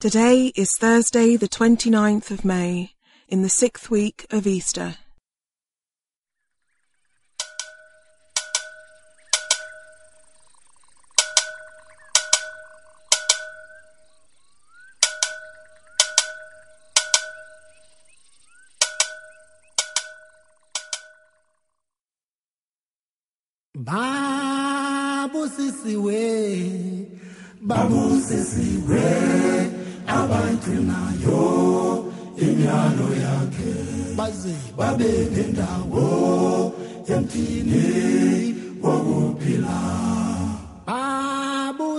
Today is Thursday, the 29th of May, in the 6th week of Easter. Babu sisiwe abantu nayo imyalo yakhe baze babe nendawo emthini wokuphila. Babu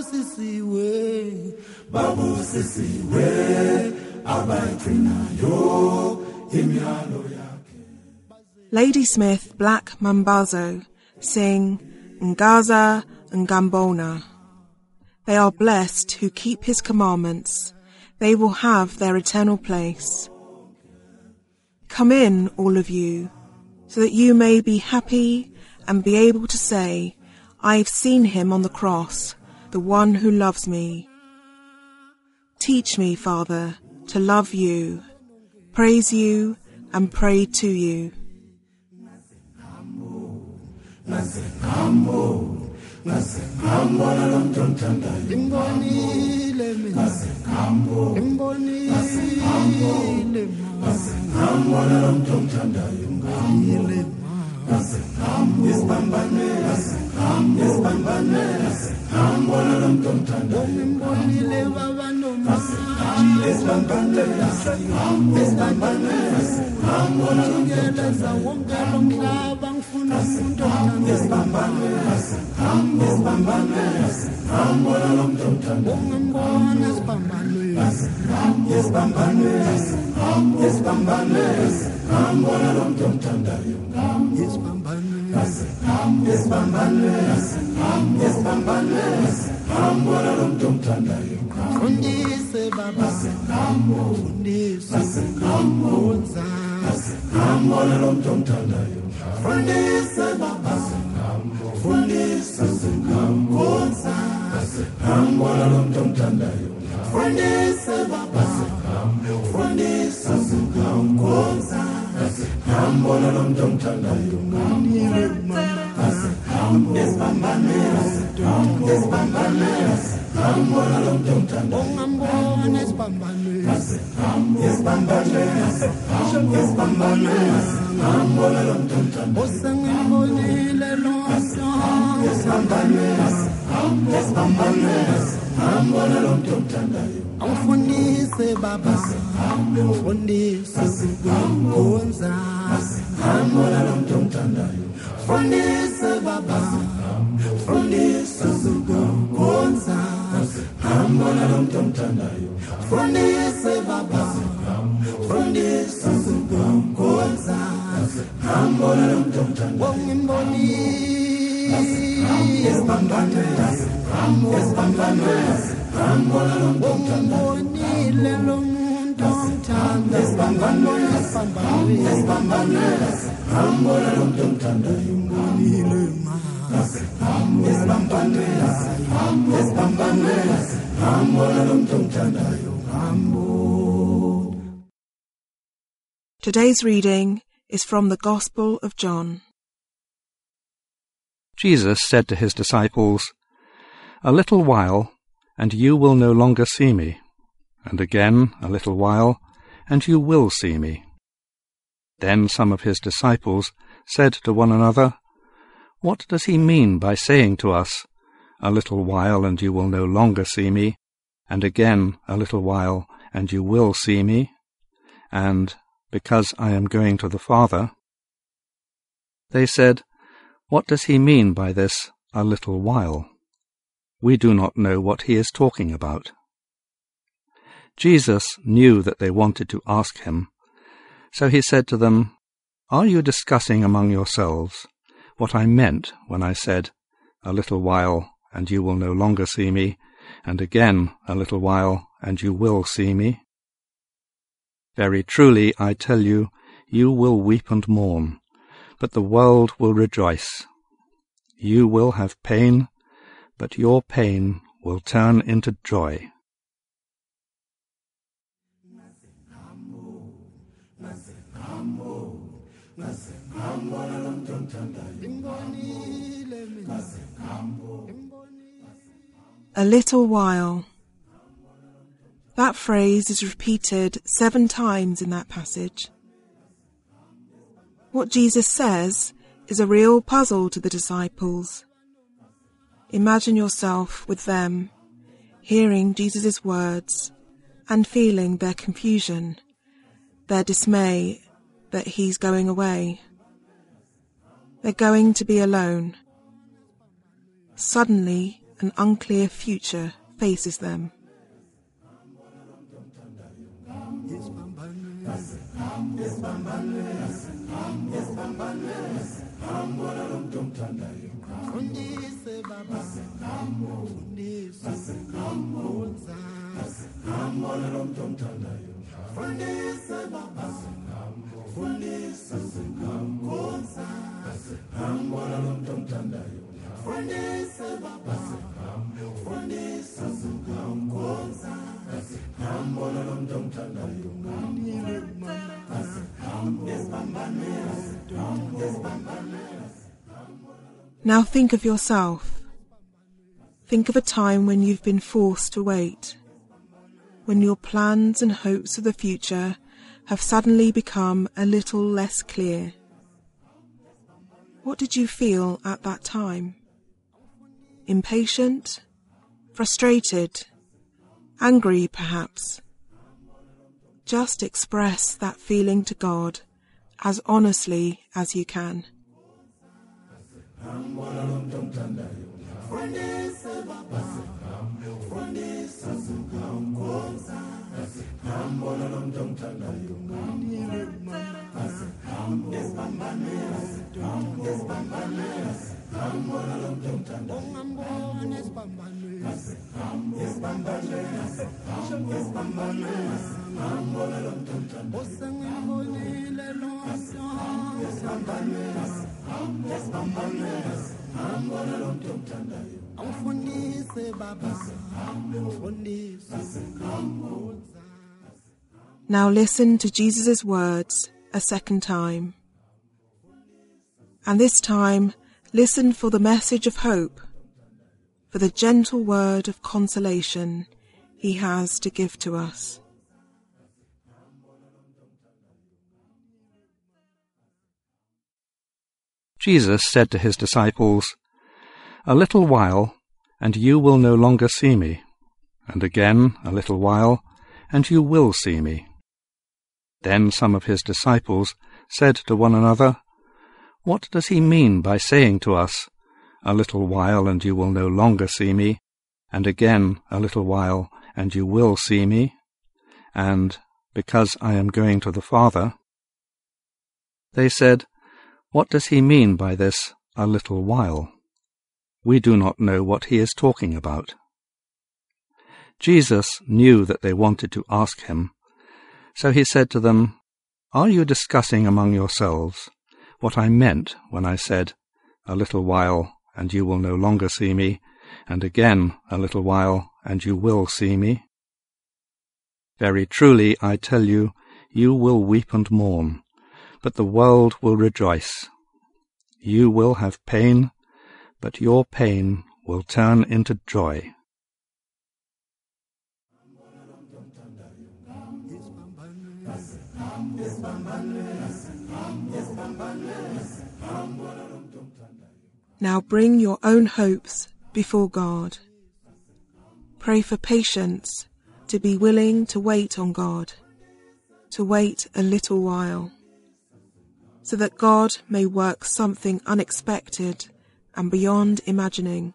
sisiwe abantu nayo imyalo yakhe. Lady Smith Black Mambazo sing Ngaza Ngambona. They are blessed who keep his commandments. They will have their eternal place. Come in, all of you, so that you may be happy and be able to say, I've seen him on the cross, the one who loves me. Teach me, Father, to love you, praise you, and pray to you. Today's reading is from the Gospel of John. Jesus said to his disciples, "A little while, and you will no longer see me, and again a little while, and you will see me." Then some of his disciples said to one another, "What does he mean by saying to us, 'A little while, and you will no longer see me, and again a little while, and you will see me,' and 'Because I am going to the Father'?" They said, "What does he mean by this 'a little while'? We do not know what he is talking about." Jesus knew that they wanted to ask him, so he said to them, "Are you discussing among yourselves what I meant when I said, 'A little while, and you will no longer see me, and again a little while, and you will see me'? Very truly, I tell you, you will weep and mourn, but the world will rejoice. You will have pain, but your pain will turn into joy." A little while. That phrase is repeated 7 times in that passage. What Jesus says is a real puzzle to the disciples. Imagine yourself with them, hearing Jesus' words and feeling their confusion, their dismay that he's going away. They're going to be alone. Suddenly, an unclear future faces them. Now think of yourself. Think of a time when you've been forced to wait, when your plans and hopes of the future have suddenly become a little less clear. What did you feel at that time? Impatient? Frustrated? Angry, perhaps? Just express that feeling to God as honestly as you can. Now listen to Jesus' words a second time. And this time, listen for the message of hope, for the gentle word of consolation he has to give to us. Jesus said to his disciples, "A little while, and you will no longer see me, and again a little while, and you will see me." Then some of his disciples said to one another, "What does he mean by saying to us, 'A little while, and you will no longer see me,' and again a little while, and you will see me, and 'because I am going to the Father'?" They said, "What does he mean by this 'a little while'? We do not know what he is talking about." Jesus knew that they wanted to ask him, so he said to them, "Are you discussing among yourselves what I meant when I said, 'A little while, and you will no longer see me,' and again a little while, and you will see me? Very truly, I tell you, you will weep and mourn, but the world will rejoice. You will have pain, but your pain will turn into joy." Now bring your own hopes before God. Pray for patience, to be willing to wait on God, to wait a little while, so that God may work something unexpected and beyond imagining.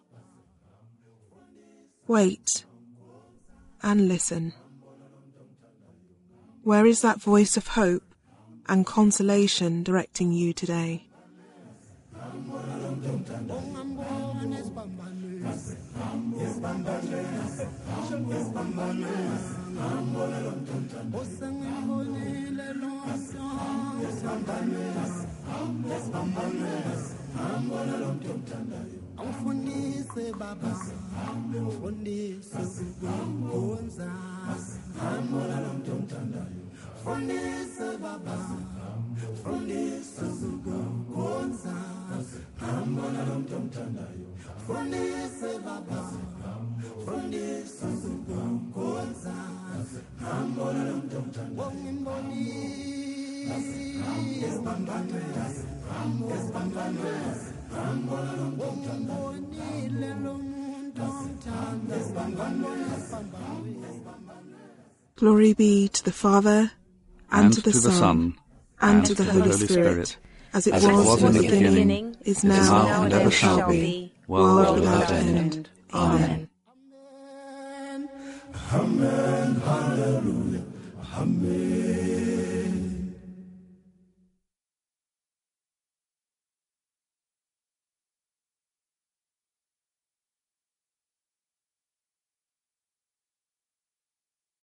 Wait and listen. Where is that voice of hope and consolation directing you today? From this Glory be to the Father, and to the Son, and to the Holy Spirit, as it was in the beginning, is now, and ever shall be, world without end. Amen. Amen. Hallelujah. Amen.